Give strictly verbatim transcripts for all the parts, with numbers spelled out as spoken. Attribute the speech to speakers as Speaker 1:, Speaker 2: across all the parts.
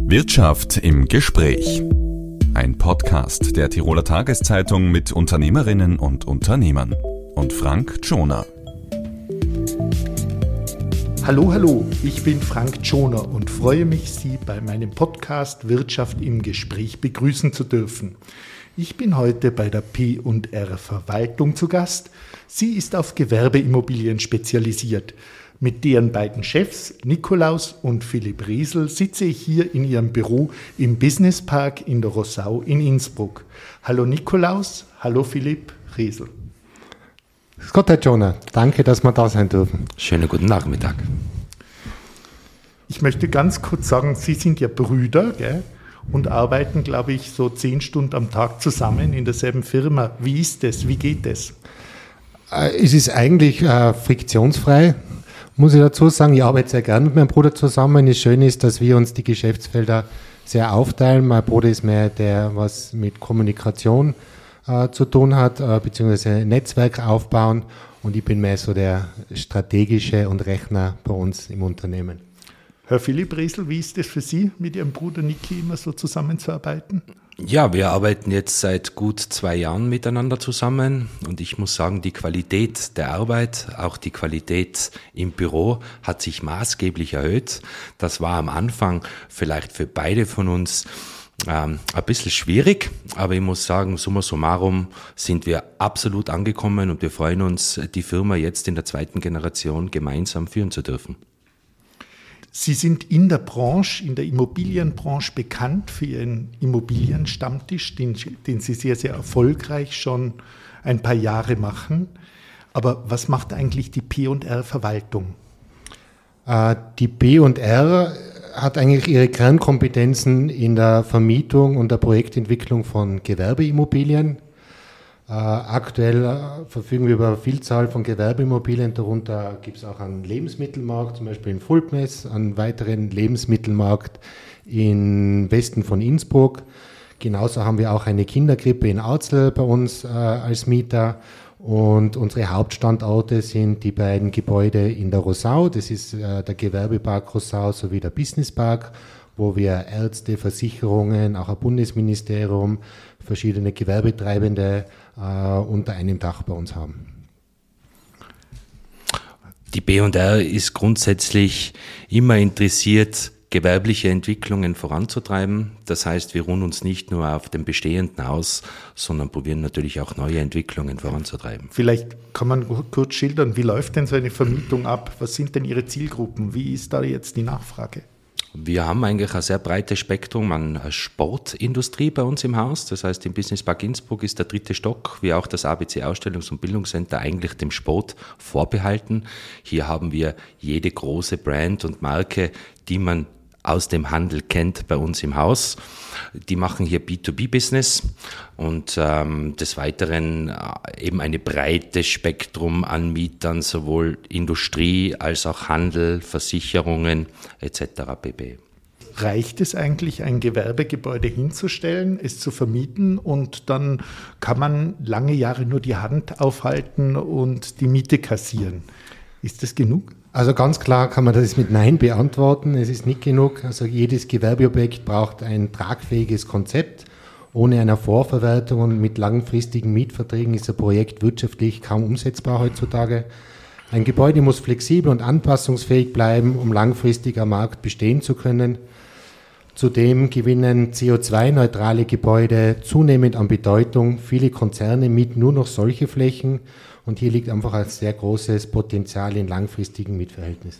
Speaker 1: Wirtschaft im Gespräch. Ein Podcast der Tiroler Tageszeitung mit Unternehmerinnen und Unternehmern. Und Frank Tschoner.
Speaker 2: Hallo, hallo, ich bin Frank Tschoner und freue mich, Sie bei meinem Podcast Wirtschaft im Gespräch begrüßen zu dürfen. Ich bin heute bei der P und R Verwaltung zu Gast. Sie ist auf Gewerbeimmobilien spezialisiert. Mit deren beiden Chefs, Nikolaus und Philipp Riesel, sitze ich hier in ihrem Büro im Business Park in der Rossau in Innsbruck. Hallo Nikolaus, hallo Philipp Riesel.
Speaker 3: Grüß Gott, Herr Tschoner. Danke, dass wir da sein dürfen.
Speaker 4: Schönen guten Nachmittag.
Speaker 2: Ich möchte ganz kurz sagen, Sie sind ja Brüder, gell? Und arbeiten, glaube ich, so zehn Stunden am Tag zusammen in derselben Firma. Wie ist das? Wie geht das?
Speaker 3: Es ist eigentlich äh, friktionsfrei. Muss ich dazu sagen, ich arbeite sehr gern mit meinem Bruder zusammen. Das Schöne ist, dass wir uns die Geschäftsfelder sehr aufteilen. Mein Bruder ist mehr der, was mit Kommunikation äh, zu tun hat, äh, beziehungsweise Netzwerk aufbauen. Und ich bin mehr so der strategische und Rechner bei uns im Unternehmen.
Speaker 2: Herr Philipp Riesel, wie ist das für Sie, mit Ihrem Bruder Niki immer so zusammenzuarbeiten?
Speaker 4: Ja, wir arbeiten jetzt seit gut zwei Jahren miteinander zusammen und ich muss sagen, die Qualität der Arbeit, auch die Qualität im Büro hat sich maßgeblich erhöht. Das war am Anfang vielleicht für beide von uns ähm, ein bisschen schwierig, aber ich muss sagen, summa summarum sind wir absolut angekommen und wir freuen uns, die Firma jetzt in der zweiten Generation gemeinsam führen zu dürfen.
Speaker 2: Sie sind in der Branche, in der Immobilienbranche bekannt für Ihren Immobilienstammtisch, den, den Sie sehr, sehr erfolgreich schon ein paar Jahre machen. Aber was macht eigentlich die P und R Verwaltung?
Speaker 3: Äh, die P und R hat eigentlich ihre Kernkompetenzen in der Vermietung und der Projektentwicklung von Gewerbeimmobilien. Äh, aktuell äh, verfügen wir über eine Vielzahl von Gewerbeimmobilien, darunter gibt es auch einen Lebensmittelmarkt, zum Beispiel in Fulpmes, einen weiteren Lebensmittelmarkt im Westen von Innsbruck. Genauso haben wir auch eine Kinderkrippe in Arzl bei uns äh, als Mieter und unsere Hauptstandorte sind die beiden Gebäude in der Rossau, das ist äh, der Gewerbepark Rossau sowie der Businesspark, wo wir Ärzte, Versicherungen, auch ein Bundesministerium, verschiedene Gewerbetreibende äh, unter einem Dach bei uns haben.
Speaker 4: Die P und R ist grundsätzlich immer interessiert, gewerbliche Entwicklungen voranzutreiben. Das heißt, wir ruhen uns nicht nur auf dem Bestehenden aus, sondern probieren natürlich auch neue Entwicklungen voranzutreiben.
Speaker 2: Vielleicht kann man kurz schildern, wie läuft denn so eine Vermietung ab? Was sind denn Ihre Zielgruppen? Wie ist da jetzt die Nachfrage?
Speaker 4: Wir haben eigentlich ein sehr breites Spektrum an Sportindustrie bei uns im Haus. Das heißt, im Business Park Innsbruck ist der dritte Stock, wie auch das A B C Ausstellungs- und Bildungscenter, eigentlich dem Sport vorbehalten. Hier haben wir jede große Brand und Marke, die man aus dem Handel kennt, bei uns im Haus. Die machen hier B zwei B Business und ähm, des Weiteren äh, eben ein breites Spektrum an Mietern, sowohl Industrie als auch Handel, Versicherungen et cetera pp.
Speaker 2: Reicht es eigentlich, ein Gewerbegebäude hinzustellen, es zu vermieten und dann kann man lange Jahre nur die Hand aufhalten und die Miete kassieren? Ist das genug?
Speaker 3: Also ganz klar kann man das mit Nein beantworten. Es ist nicht genug. Also jedes Gewerbeobjekt braucht ein tragfähiges Konzept. Ohne eine Vorverwertung und mit langfristigen Mietverträgen ist ein Projekt wirtschaftlich kaum umsetzbar heutzutage. Ein Gebäude muss flexibel und anpassungsfähig bleiben, um langfristig am Markt bestehen zu können. Zudem gewinnen C O zwei neutrale Gebäude zunehmend an Bedeutung. Viele Konzerne mieten nur noch solche Flächen. Und hier liegt einfach ein sehr großes Potenzial in langfristigen Mietverhältnissen.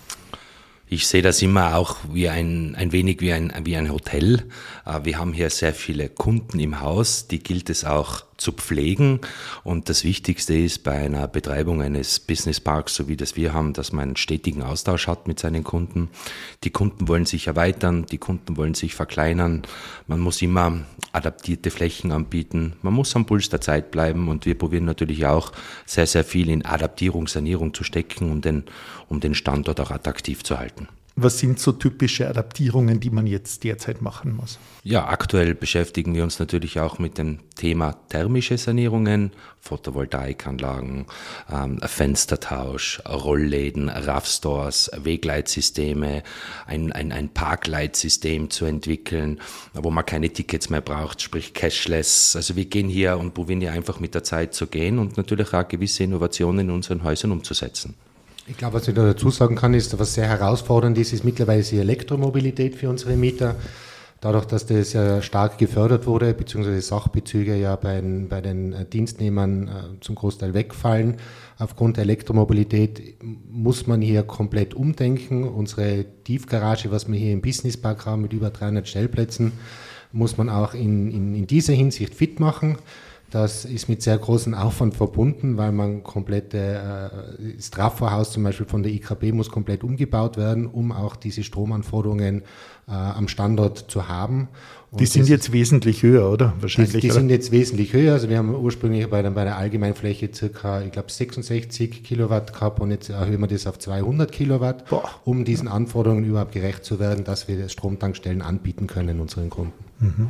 Speaker 4: Ich sehe das immer auch wie ein, ein wenig wie ein, wie ein Hotel. Wir haben hier sehr viele Kunden im Haus, die gilt es auch zu pflegen. Und das Wichtigste ist bei einer Betreibung eines Businessparks, so wie das wir haben, dass man einen stetigen Austausch hat mit seinen Kunden. Die Kunden wollen sich erweitern, die Kunden wollen sich verkleinern. Man muss immer adaptierte Flächen anbieten. Man muss am Puls der Zeit bleiben und wir probieren natürlich auch sehr, sehr viel in Adaptierung, Sanierung zu stecken, um den, um den Standort auch attraktiv zu halten.
Speaker 2: Was sind so typische Adaptierungen, die man jetzt derzeit machen muss?
Speaker 4: Ja, aktuell beschäftigen wir uns natürlich auch mit dem Thema thermische Sanierungen, Photovoltaikanlagen, ähm, Fenstertausch, Rollläden, R A V-Stores, Wegleitsysteme, ein, ein, ein Parkleitsystem zu entwickeln, wo man keine Tickets mehr braucht, sprich cashless. Also wir gehen hier und probieren hier einfach mit der Zeit zu gehen und natürlich auch gewisse Innovationen in unseren Häusern umzusetzen.
Speaker 3: Ich glaube, was ich da dazu sagen kann, ist, was sehr herausfordernd ist, ist mittlerweile die Elektromobilität für unsere Mieter. Dadurch, dass das ja stark gefördert wurde, beziehungsweise Sachbezüge ja bei den, bei den Dienstnehmern äh, zum Großteil wegfallen, aufgrund der Elektromobilität muss man hier komplett umdenken. Unsere Tiefgarage, was wir hier im Businesspark haben mit über dreihundert Stellplätzen, muss man auch in, in, in dieser Hinsicht fit machen. Das ist mit sehr großem Aufwand verbunden, weil man komplette, äh, das Trafo-Haus zum Beispiel von der I K B muss komplett umgebaut werden, um auch diese Stromanforderungen äh, am Standort zu haben.
Speaker 2: Und die sind jetzt wesentlich höher, oder? Wahrscheinlich.
Speaker 3: Die, die
Speaker 2: oder?
Speaker 3: sind jetzt wesentlich höher. Also wir haben ursprünglich bei der, bei der Allgemeinfläche circa, ich glaube, sechsundsechzig Kilowatt gehabt und jetzt erhöhen wir das auf zweihundert Kilowatt, Boah. um diesen Anforderungen überhaupt gerecht zu werden, dass wir Stromtankstellen anbieten können unseren Kunden.
Speaker 2: Mhm.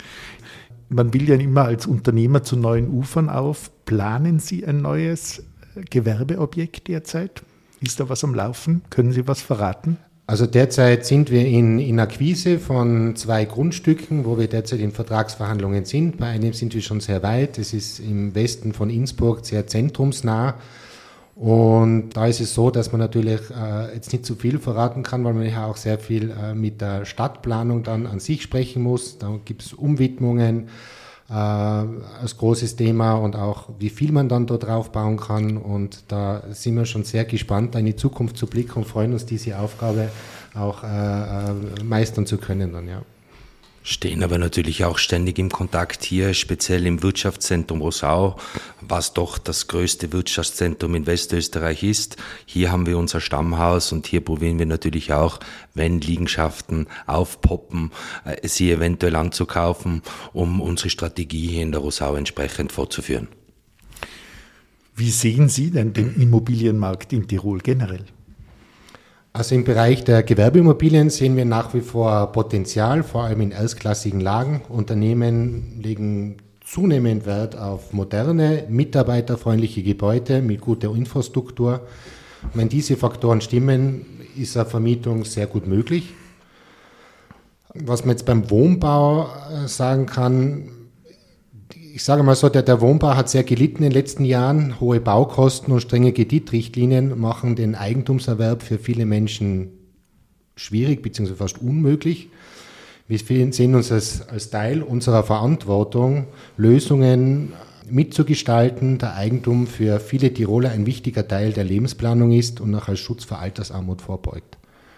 Speaker 2: Man will ja immer als Unternehmer zu neuen Ufern auf. Planen Sie ein neues Gewerbeobjekt derzeit? Ist da was am Laufen? Können Sie was verraten?
Speaker 3: Also derzeit sind wir in, in Akquise von zwei Grundstücken, wo wir derzeit in Vertragsverhandlungen sind. Bei einem sind wir schon sehr weit. Es ist im Westen von Innsbruck sehr zentrumsnah. Und da ist es so, dass man natürlich äh, jetzt nicht zu viel verraten kann, weil man ja auch sehr viel äh, mit der Stadtplanung dann an sich sprechen muss. Da gibt es Umwidmungen äh, als großes Thema und auch wie viel man dann dort drauf bauen kann. Und da sind wir schon sehr gespannt, in die Zukunft zu blicken und freuen uns, diese Aufgabe auch äh, äh, meistern zu können dann, ja.
Speaker 4: Stehen aber natürlich auch ständig im Kontakt hier, speziell im Wirtschaftszentrum Rossau, was doch das größte Wirtschaftszentrum in Westösterreich ist. Hier haben wir unser Stammhaus und hier probieren wir natürlich auch, wenn Liegenschaften aufpoppen, sie eventuell anzukaufen, um unsere Strategie hier in der Rossau entsprechend fortzuführen.
Speaker 2: Wie sehen Sie denn den Immobilienmarkt in Tirol generell?
Speaker 3: Also im Bereich der Gewerbeimmobilien sehen wir nach wie vor Potenzial, vor allem in erstklassigen Lagen. Unternehmen legen zunehmend Wert auf moderne, mitarbeiterfreundliche Gebäude mit guter Infrastruktur. Wenn diese Faktoren stimmen, ist eine Vermietung sehr gut möglich. Was man jetzt beim Wohnbau sagen kann, ich sage mal so, der, der Wohnbau hat sehr gelitten in den letzten Jahren. Hohe Baukosten und strenge Kreditrichtlinien machen den Eigentumserwerb für viele Menschen schwierig bzw. fast unmöglich. Wir sehen uns als, als Teil unserer Verantwortung, Lösungen mitzugestalten, da Eigentum für viele Tiroler ein wichtiger Teil der Lebensplanung ist und auch als Schutz vor Altersarmut vorbeugt.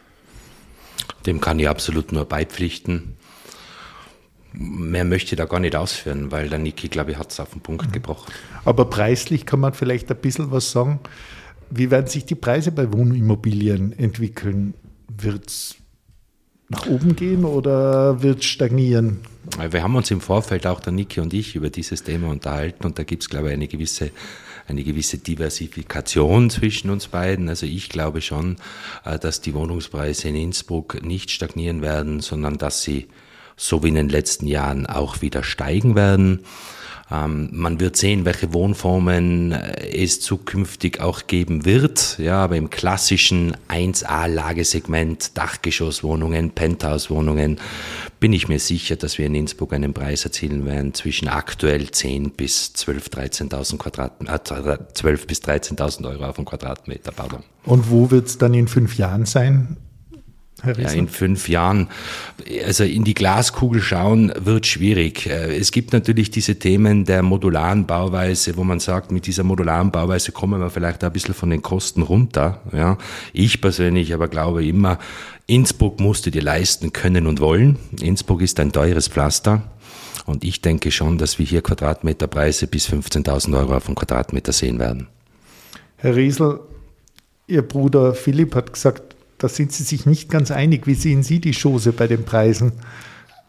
Speaker 4: Dem kann ich absolut nur beipflichten. Mehr möchte ich da gar nicht ausführen, weil der Niki, glaube ich, hat es auf den Punkt gebracht.
Speaker 2: Aber preislich kann man vielleicht ein bisschen was sagen. Wie werden sich die Preise bei Wohnimmobilien entwickeln? Wird es nach oben gehen oder wird es stagnieren?
Speaker 4: Wir haben uns im Vorfeld, auch der Niki und ich, über dieses Thema unterhalten und da gibt es, glaube ich, eine gewisse, eine gewisse Diversifikation zwischen uns beiden. Also ich glaube schon, dass die Wohnungspreise in Innsbruck nicht stagnieren werden, sondern dass sie so wie in den letzten Jahren auch wieder steigen werden. Ähm, man wird sehen, welche Wohnformen es zukünftig auch geben wird. Ja, aber im klassischen eins A-Lagesegment, Dachgeschosswohnungen, Penthouse-Wohnungen, bin ich mir sicher, dass wir in Innsbruck einen Preis erzielen werden zwischen aktuell zehn bis zwölf, dreizehntausend Quadratmeter, äh, zwölf bis dreizehntausend Euro auf den Quadratmeter, pardon.
Speaker 2: Und wo wird es dann in fünf Jahren sein?
Speaker 4: Ja, in fünf Jahren, also in die Glaskugel schauen, wird schwierig. Es gibt natürlich diese Themen der modularen Bauweise, wo man sagt, mit dieser modularen Bauweise kommen wir vielleicht ein bisschen von den Kosten runter. Ja, ich persönlich aber glaube immer, Innsbruck musst du dir leisten können und wollen. Innsbruck ist ein teures Pflaster. Und ich denke schon, dass wir hier Quadratmeterpreise bis fünfzehntausend Euro auf den Quadratmeter sehen werden.
Speaker 2: Herr Riesel, Ihr Bruder Philipp hat gesagt, da sind Sie sich nicht ganz einig. Wie sehen Sie die Chose bei den Preisen?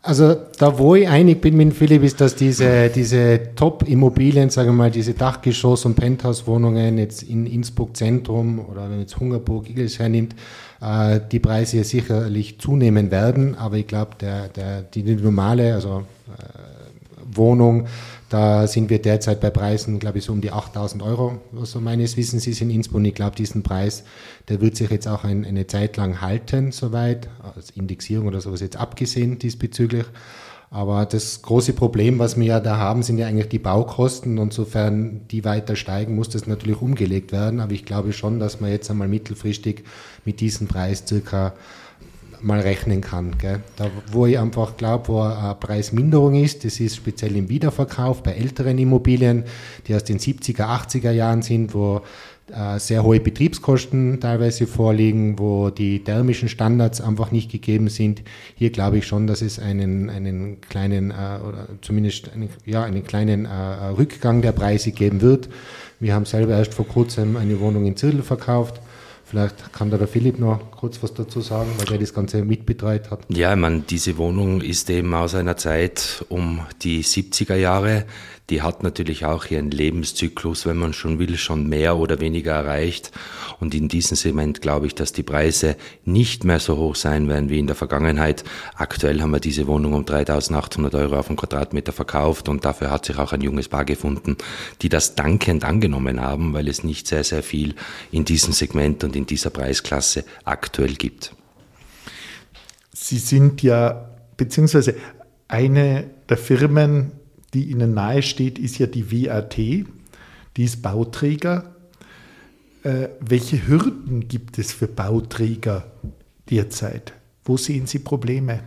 Speaker 3: Also da, wo ich einig bin mit Philipp, ist, dass diese, diese Top-Immobilien, sagen wir mal, diese Dachgeschoss- und Penthouse-Wohnungen jetzt in Innsbruck Zentrum oder wenn man jetzt Hungerburg, Igels hernimmt, äh, die Preise sicherlich zunehmen werden. Aber ich glaube, der, der, die normale also, äh, Wohnung, da sind wir derzeit bei Preisen, glaube ich, so um die achttausend Euro, was so meines Wissens ist in Innsbruck. Und ich glaube, diesen Preis, der wird sich jetzt auch ein, eine Zeit lang halten, soweit, als Indexierung oder sowas jetzt abgesehen diesbezüglich. Aber das große Problem, was wir ja da haben, sind ja eigentlich die Baukosten. Und sofern die weiter steigen, muss das natürlich umgelegt werden. Aber ich glaube schon, dass man jetzt einmal mittelfristig mit diesem Preis circa mal rechnen kann. Gell? Da, wo ich einfach glaube, wo eine Preisminderung ist, das ist speziell im Wiederverkauf bei älteren Immobilien, die aus den siebziger, achtziger Jahren sind, wo äh, sehr hohe Betriebskosten teilweise vorliegen, wo die thermischen Standards einfach nicht gegeben sind. Hier glaube ich schon, dass es einen, einen kleinen, äh, oder zumindest einen, ja, einen kleinen äh, Rückgang der Preise geben wird. Wir haben selber erst vor kurzem eine Wohnung in Zirl verkauft. Vielleicht kann da der Philipp noch kurz was dazu sagen, weil der das Ganze mitbetreut hat.
Speaker 4: Ja, ich meine, diese Wohnung ist eben aus einer Zeit um die siebziger Jahre. Die hat natürlich auch ihren Lebenszyklus, wenn man schon will, schon mehr oder weniger erreicht. Und in diesem Segment glaube ich, dass die Preise nicht mehr so hoch sein werden wie in der Vergangenheit. Aktuell haben wir diese Wohnung um dreitausendachthundert Euro auf den Quadratmeter verkauft und dafür hat sich auch ein junges Paar gefunden, die das dankend angenommen haben, weil es nicht sehr, sehr viel in diesem Segment und in dieser Preisklasse aktuell gibt.
Speaker 2: Sie sind ja, beziehungsweise eine der Firmen, die Ihnen nahe steht, ist ja die W A T, die ist Bauträger. Äh, welche Hürden gibt es für Bauträger derzeit? Wo sehen Sie Probleme?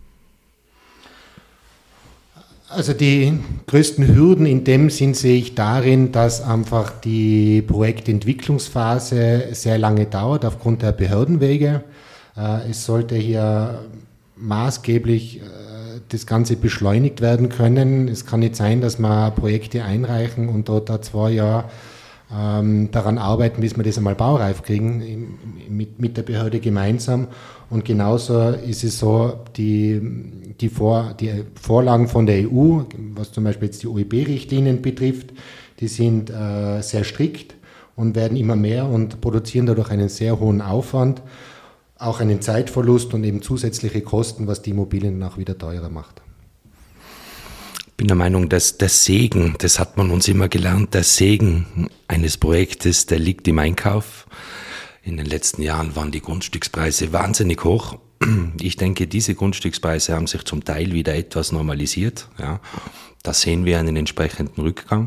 Speaker 3: Also die größten Hürden in dem Sinn sehe ich darin, dass einfach die Projektentwicklungsphase sehr lange dauert aufgrund der Behördenwege. Äh, es sollte hier maßgeblich äh, das Ganze beschleunigt werden können. Es kann nicht sein, dass wir Projekte einreichen und dort da zwei Jahre ähm, daran arbeiten, bis wir das einmal baureif kriegen, im, mit, mit der Behörde gemeinsam. Und genauso ist es so, die, die, Vor, die Vorlagen von der E U, was zum Beispiel jetzt die O E B-Richtlinien betrifft, die sind äh, sehr strikt und werden immer mehr und produzieren dadurch einen sehr hohen Aufwand, auch einen Zeitverlust und eben zusätzliche Kosten, was die Immobilien auch wieder teurer macht.
Speaker 4: Ich bin der Meinung, dass der Segen, das hat man uns immer gelernt, der Segen eines Projektes, der liegt im Einkauf. In den letzten Jahren waren die Grundstückspreise wahnsinnig hoch. Ich denke, diese Grundstückspreise haben sich zum Teil wieder etwas normalisiert. Ja, da sehen wir einen entsprechenden Rückgang.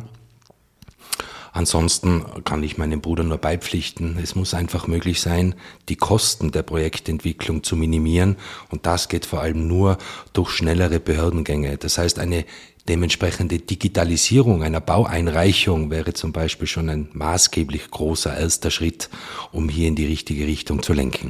Speaker 4: Ansonsten kann ich meinem Bruder nur beipflichten, es muss einfach möglich sein, die Kosten der Projektentwicklung zu minimieren und das geht vor allem nur durch schnellere Behördengänge. Das heißt, eine dementsprechende Digitalisierung einer Baueinreichung wäre zum Beispiel schon ein maßgeblich großer erster Schritt, um hier in die richtige Richtung zu lenken.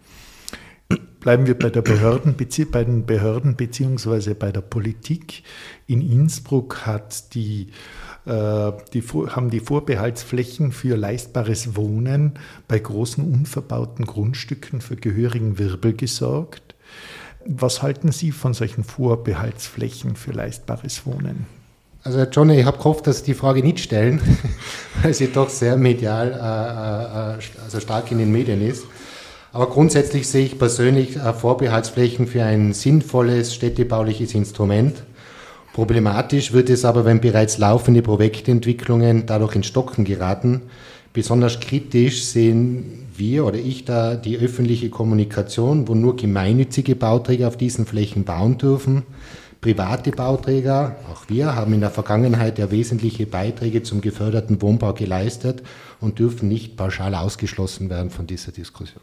Speaker 2: Bleiben wir bei der Behörden, bei den Behörden beziehungsweise bei der Politik. In Innsbruck hat die Die, haben die Vorbehaltsflächen für leistbares Wohnen bei großen unverbauten Grundstücken für gehörigen Wirbel gesorgt. Was halten Sie von solchen Vorbehaltsflächen für leistbares Wohnen?
Speaker 3: Also John, ich habe gehofft, dass Sie die Frage nicht stellen, weil sie doch sehr medial, äh, also stark in den Medien ist. Aber grundsätzlich sehe ich persönlich äh, Vorbehaltsflächen für ein sinnvolles städtebauliches Instrument. Problematisch wird es aber, wenn bereits laufende Projektentwicklungen dadurch ins Stocken geraten. Besonders kritisch sehen wir oder ich da die öffentliche Kommunikation, wo nur gemeinnützige Bauträger auf diesen Flächen bauen dürfen. Private Bauträger, auch wir, haben in der Vergangenheit ja wesentliche Beiträge zum geförderten Wohnbau geleistet und dürfen nicht pauschal ausgeschlossen werden von dieser Diskussion.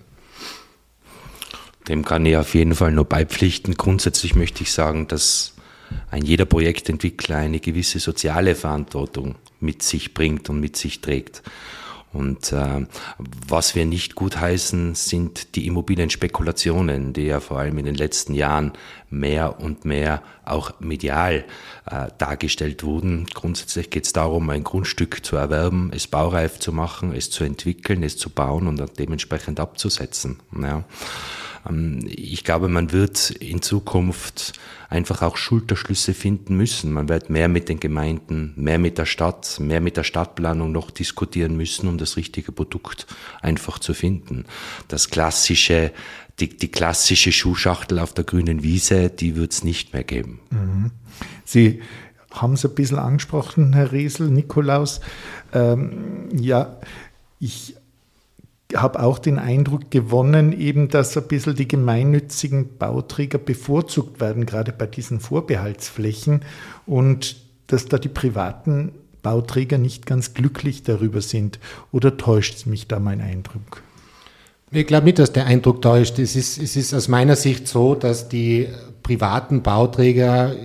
Speaker 4: Dem kann ich auf jeden Fall nur beipflichten. Grundsätzlich möchte ich sagen, dass ein jeder Projektentwickler eine gewisse soziale Verantwortung mit sich bringt und mit sich trägt. Und äh, was wir nicht gutheißen, sind die Immobilienspekulationen, die ja vor allem in den letzten Jahren mehr und mehr auch medial äh, dargestellt wurden. Grundsätzlich geht es darum, ein Grundstück zu erwerben, es baureif zu machen, es zu entwickeln, es zu bauen und dann dementsprechend abzusetzen. Ja. Ich glaube, man wird in Zukunft einfach auch Schulterschlüsse finden müssen. Man wird mehr mit den Gemeinden, mehr mit der Stadt, mehr mit der Stadtplanung noch diskutieren müssen, um das richtige Produkt einfach zu finden. Das klassische, die, die klassische Schuhschachtel auf der grünen Wiese, die wird es nicht mehr geben.
Speaker 2: Mhm. Sie haben es ein bisschen angesprochen, Herr Riesel, Nikolaus. Ähm, ja, ich habe auch den Eindruck gewonnen, eben, dass ein bisschen die gemeinnützigen Bauträger bevorzugt werden, gerade bei diesen Vorbehaltsflächen, und dass da die privaten Bauträger nicht ganz glücklich darüber sind. Oder täuscht es mich da mein Eindruck?
Speaker 3: Ich glaube nicht, dass der Eindruck täuscht. Es ist, es ist aus meiner Sicht so, dass die privaten Bauträger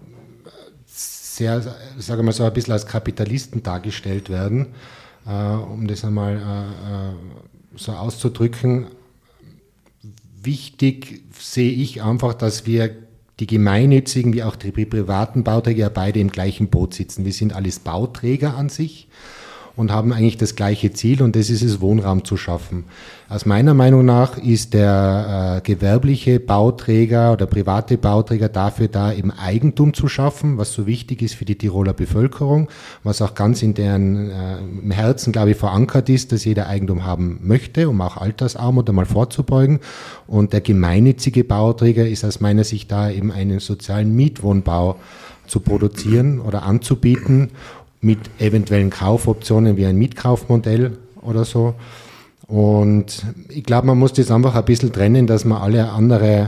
Speaker 3: sehr, sagen wir mal so, ein bisschen als Kapitalisten dargestellt werden, äh, um das einmal äh, so auszudrücken. Wichtig sehe ich einfach, dass wir die gemeinnützigen wie auch die privaten Bauträger ja beide im gleichen Boot sitzen. Wir sind alles Bauträger an sich und haben eigentlich das gleiche Ziel, und das ist es, Wohnraum zu schaffen. Aus meiner Meinung nach ist der äh, gewerbliche Bauträger oder private Bauträger dafür da, eben Eigentum zu schaffen, was so wichtig ist für die Tiroler Bevölkerung, was auch ganz in deren äh, im Herzen, glaube ich, verankert ist, dass jeder Eigentum haben möchte, um auch Altersarmut einmal vorzubeugen. Und der gemeinnützige Bauträger ist aus meiner Sicht da, eben einen sozialen Mietwohnbau zu produzieren oder anzubieten, mit eventuellen Kaufoptionen wie ein Mietkaufmodell oder so. Und ich glaube, man muss das einfach ein bisschen trennen, dass wir alle andere,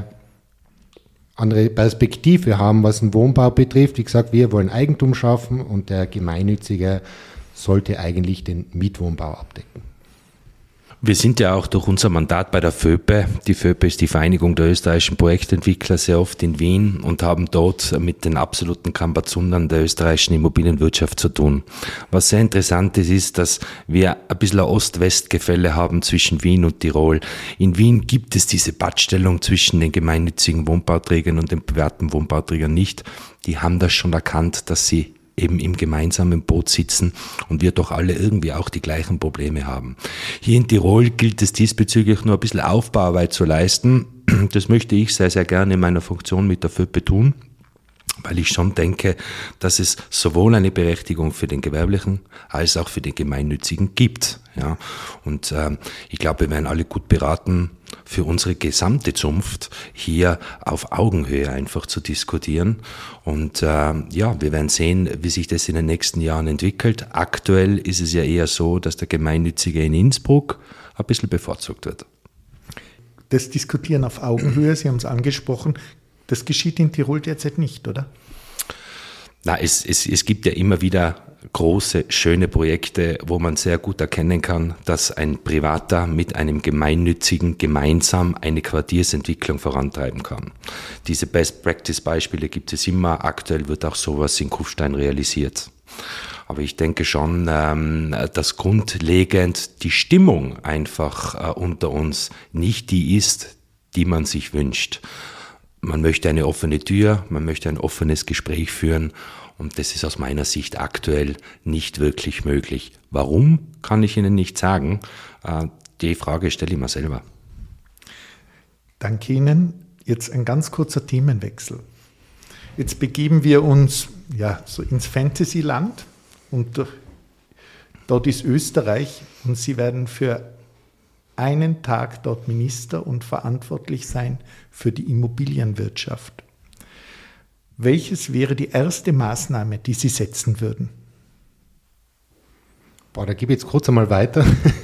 Speaker 3: andere Perspektive haben, was den Wohnbau betrifft. Wie gesagt, wir wollen Eigentum schaffen, und der Gemeinnützige sollte eigentlich den Mietwohnbau abdecken.
Speaker 4: Wir sind ja auch durch unser Mandat bei der FÖPE, die FÖPE ist die Vereinigung der österreichischen Projektentwickler, sehr oft in Wien und haben dort mit den absoluten Kambazundern der österreichischen Immobilienwirtschaft zu tun. Was sehr interessant ist, ist, dass wir ein bisschen ein Ost-West-Gefälle haben zwischen Wien und Tirol. In Wien gibt es diese Pattstellung zwischen den gemeinnützigen Wohnbauträgern und den privaten Wohnbauträgern nicht. Die haben das schon erkannt, dass sie eben im gemeinsamen Boot sitzen und wir doch alle irgendwie auch die gleichen Probleme haben. Hier in Tirol gilt es diesbezüglich nur ein bisschen Aufbauarbeit zu leisten. Das möchte ich sehr, sehr gerne in meiner Funktion mit der FÖPE tun, weil ich schon denke, dass es sowohl eine Berechtigung für den Gewerblichen als auch für den Gemeinnützigen gibt. Ja, und ähm, ich glaube, wir werden alle gut beraten, für unsere gesamte Zunft hier auf Augenhöhe einfach zu diskutieren. Und äh, ja, wir werden sehen, wie sich das in den nächsten Jahren entwickelt. Aktuell ist es ja eher so, dass der Gemeinnützige in Innsbruck ein bisschen bevorzugt wird.
Speaker 2: Das Diskutieren auf Augenhöhe, Sie haben es angesprochen, das geschieht in Tirol derzeit nicht, oder?
Speaker 4: Na, es, es, es gibt ja immer wieder große, schöne Projekte, wo man sehr gut erkennen kann, dass ein Privater mit einem Gemeinnützigen gemeinsam eine Quartiersentwicklung vorantreiben kann. Diese Best-Practice-Beispiele gibt es immer. Aktuell wird auch sowas in Kufstein realisiert. Aber ich denke schon, ähm, dass grundlegend die Stimmung einfach äh, unter uns nicht die ist, die man sich wünscht. Man möchte eine offene Tür, man möchte ein offenes Gespräch führen, und das ist aus meiner Sicht aktuell nicht wirklich möglich. Warum, kann ich Ihnen nicht sagen. Die Frage stelle ich mir selber.
Speaker 2: Danke Ihnen. Jetzt ein ganz kurzer Themenwechsel. Jetzt begeben wir uns ja, so ins Fantasyland, und dort ist Österreich, und Sie werden für einen Tag dort Minister und verantwortlich sein für die Immobilienwirtschaft. Welches wäre die erste Maßnahme, die Sie setzen würden?
Speaker 3: Boah, da gebe ich jetzt kurz einmal weiter.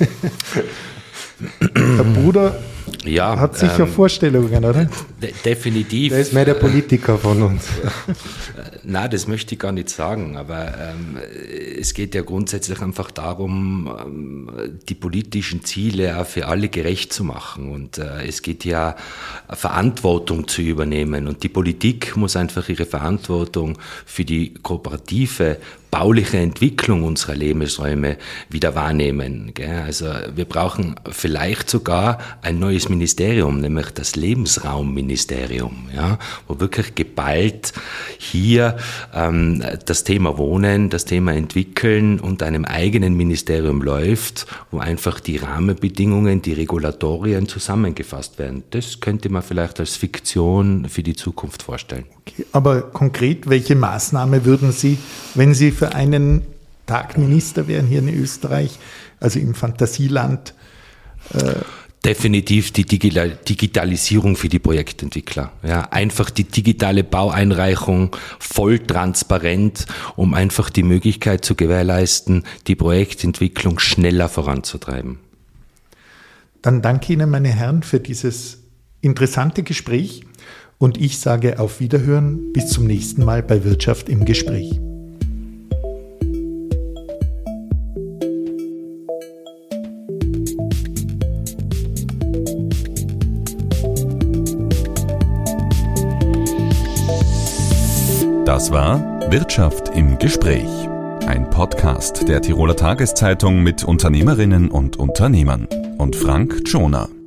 Speaker 2: Der Bruder
Speaker 4: ja,
Speaker 2: hat sicher ähm, Vorstellungen, oder?
Speaker 4: De- definitiv.
Speaker 3: Der ist mehr der Politiker von uns.
Speaker 4: Na, das möchte ich gar nicht sagen, aber ähm, es geht ja grundsätzlich einfach darum, ähm, die politischen Ziele auch für alle gerecht zu machen, und äh, es geht ja Verantwortung zu übernehmen, und die Politik muss einfach ihre Verantwortung für die kooperative bauliche Entwicklung unserer Lebensräume wieder wahrnehmen. Gell? Also wir brauchen vielleicht sogar ein neues Ministerium, nämlich das Lebensraumministerium. Ministerium, ja, wo wirklich geballt hier ähm, das Thema Wohnen, das Thema Entwickeln und einem eigenen Ministerium läuft, wo einfach die Rahmenbedingungen, die Regulatorien zusammengefasst werden. Das könnte man vielleicht als Fiktion für die Zukunft vorstellen.
Speaker 2: Okay, aber konkret, welche Maßnahme würden Sie, wenn Sie für einen Tag Minister wären hier in Österreich, also im Fantasieland, äh
Speaker 4: Definitiv die Digitalisierung für die Projektentwickler. Ja, einfach die digitale Baueinreichung voll transparent, um einfach die Möglichkeit zu gewährleisten, die Projektentwicklung schneller voranzutreiben.
Speaker 2: Dann danke Ihnen, meine Herren, für dieses interessante Gespräch und ich sage auf Wiederhören, bis zum nächsten Mal bei Wirtschaft im Gespräch.
Speaker 1: Das war Wirtschaft im Gespräch, ein Podcast der Tiroler Tageszeitung mit Unternehmerinnen und Unternehmern und Frank Tschoner.